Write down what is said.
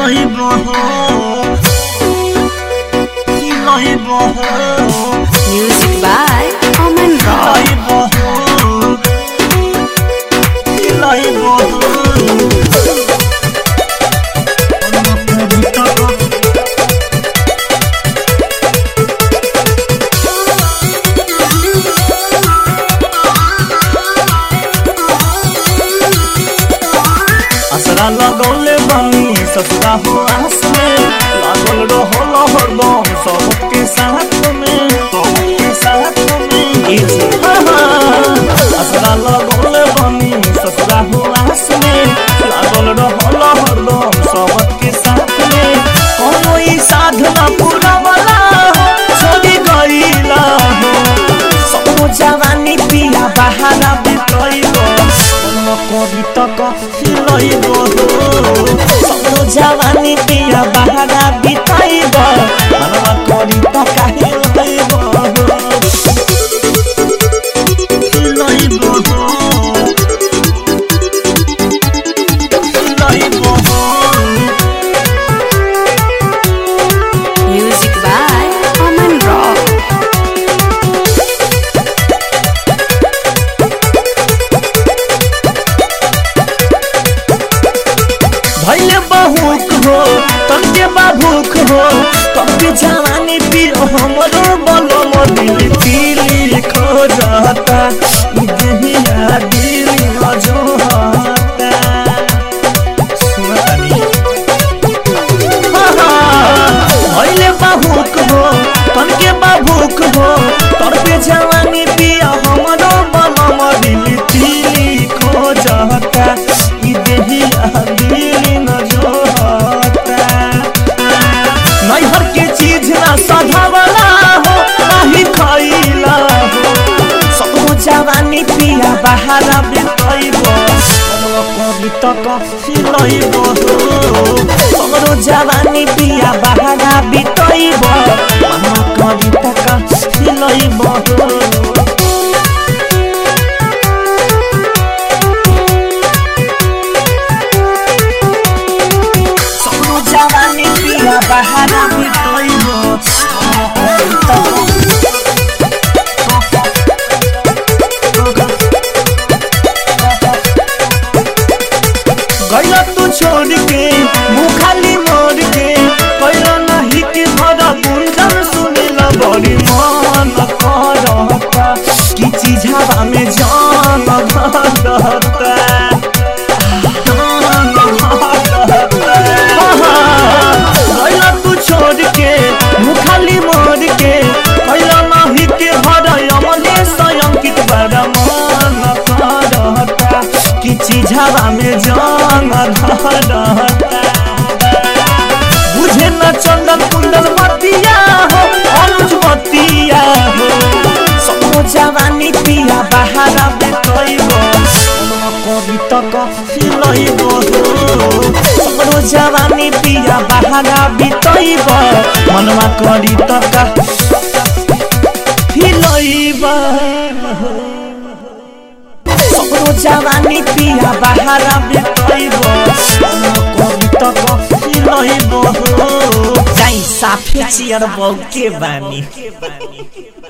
Music by Aman Rock. असरा लगौले बनी ससुरा हो आस में लागल रहल हरदम सबके साथ में असरा लगौले बनी ससुरा हो आस में लागल रहल हरदम सबके साथ में कोनो ई साधना पूरा वाला हो छोड़ी गईला हो सब जवानी पिया बहाना बितइबो कविता कहिलइबो सब जवानी पिया बहाना बितइबो मनवा कविता कहिलइबो Music by Aman Rock. भैले बहुक हो तंके बाभूक हो तबके जवानी पियो हमरो बलम दिल दिल खो जाता देहिया दिल अजोहता सुनतानी भैले बहुक हो तंके बाभूक हो तबके जवानी पियो हमरो बलम दिल दिल खो जाता देहिया दिल नैहर के चीज ना सधावला हो नहीं खइला हो सब जवानी पिया बहाना बितइबो कविता कहिलइबो सब जवानी पिया बहाना बितइबो कविता कहिलइबो जवानी पिया बहाना बितइबो गइला तू छोड़ के मुँह खाली मोड़ के कैला नहीं कि भरा गुंजन सुनिला बड़ी मन करता कि चीज हवा में जान धरता गइला तू छोड़ के मुँह खाली मोड़ के कैला नहीं के भरा अमले संकित बड़ा मन करता कि चीज हवा में जान धरता बुझे न चंदन कुंडल मतिया हो अनुज मतिया हो सब जवानी पिया बहाना बितइबो कविता कहिलइबो सब जवानी पिया बहाना बितइबो मनवा कविता कहिलइबो सब जवानी पिया बहाना बितइबो कविता कहिलइबो जाई साफे चियर बौके बानी